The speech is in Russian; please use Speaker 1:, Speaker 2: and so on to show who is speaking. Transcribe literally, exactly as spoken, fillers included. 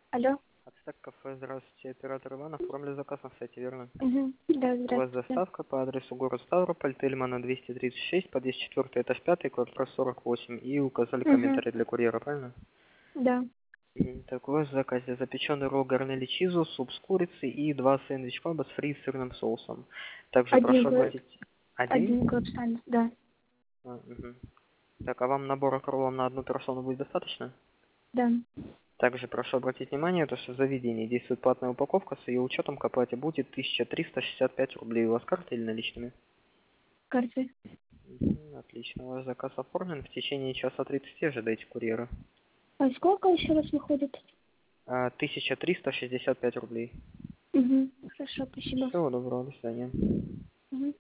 Speaker 1: Алло.
Speaker 2: Ацтек кафе, здравствуйте, оператор Иван, оформили заказ на сайте, верно?
Speaker 1: Угу. Да,
Speaker 2: У вас
Speaker 1: здравствуйте.
Speaker 2: доставка по адресу город Ставрополь, Тельмана двести тридцать шесть, подъезд четыре, этаж пять, квартира сорок восемь. И указали
Speaker 1: Угу.
Speaker 2: комментарий для курьера, правильно?
Speaker 1: Да.
Speaker 2: Мгм. Так, у вас в заказе запеченный ролл гарнели чизу, суп с курицей и два сэндвич-паба с фри и сырным соусом. Также
Speaker 1: Один
Speaker 2: прошу
Speaker 1: клаб.
Speaker 2: обратить... Один?
Speaker 1: Один клаб станд, да.
Speaker 2: А, мгм. Так, а вам набора роллов на одну персону будет достаточно?
Speaker 1: Да.
Speaker 2: Также прошу обратить внимание, то, что в заведении действует платная упаковка, с ее учетом к оплате будет тысяча триста шестьдесят пять рублей. У вас карты или наличными?
Speaker 1: Карты.
Speaker 2: Мгм, отлично, ваш заказ оформлен. В течение часа тридцати ожидайте курьера.
Speaker 1: А сколько еще раз выходит?
Speaker 2: А, тысяча триста шестьдесят пять рублей.
Speaker 1: Угу. Хорошо, спасибо.
Speaker 2: Всего доброго, до свидания.
Speaker 1: Угу.